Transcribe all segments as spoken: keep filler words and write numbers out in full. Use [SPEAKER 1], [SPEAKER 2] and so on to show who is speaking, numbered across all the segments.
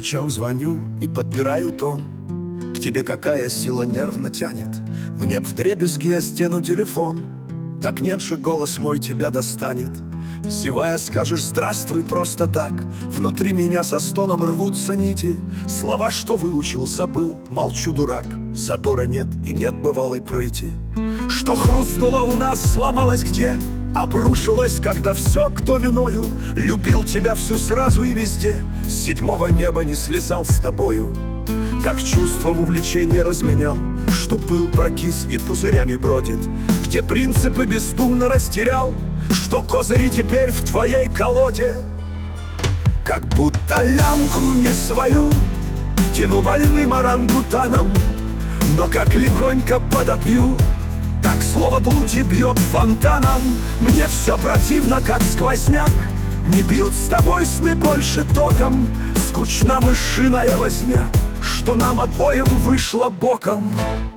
[SPEAKER 1] вечером звоню и подбираю тон. К тебе какая сила нервно тянет, мне вдребезги о стену телефон. Так нет же, голос мой тебя достанет. Зевая скажешь здравствуй просто так. Внутри меня со стоном рвутся нити. Слова, что выучил, забыл, молчу, дурак. Задора нет и нет бывалой прыти. Что хрустнуло у нас, сломалось где? Обрушилось, когда все, кто виною любил тебя всю сразу и везде. С седьмого неба не слезал с тобою. Как чувством увлечение разменял, что пыл прокис и пузырями бродит. Где принципы бездумно растерял, что козыри теперь в твоей колоде. Как будто лямку не свою тяну больным орангутаном, но как легонько подопью, так слово блуди бьет фонтаном. Мне все противно, как сквозняк. Не бьют с тобой сны больше током. Скучна мышиная возня, что нам обоим вышло боком.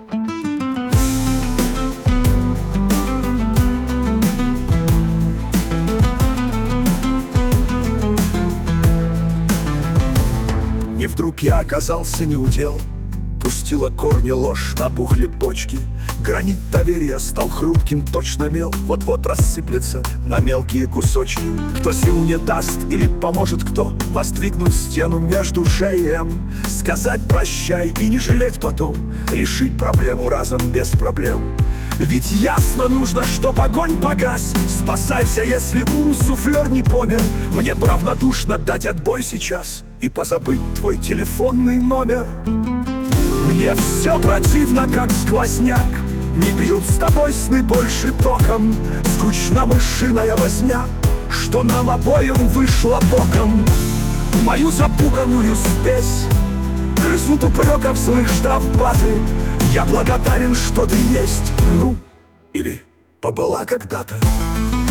[SPEAKER 1] И вдруг я оказался неудел. Пустила корни ложь, набухли почки. Гранит доверия стал хрупким, точно мел. Вот-вот рассыплется на мелкие кусочки. Кто сил не даст или поможет кто воздвигнуть стену между шеем, сказать прощай и не жалеть потом, решить проблему разом без проблем. Ведь ясно нужно, чтоб огонь погас. Спасайся, если ум суфлер не помер. Мне бы равнодушно дать отбой сейчас и позабыть твой телефонный номер. Мне все противно, как сквозняк. Не бьют с тобой сны больше током. Скучна мышиная возня, что нам обоим вышло боком. Мою запуганную спесь грызут упреков злых штрафбаты. Я благодарен, что ты есть, ну, или побыла когда-то.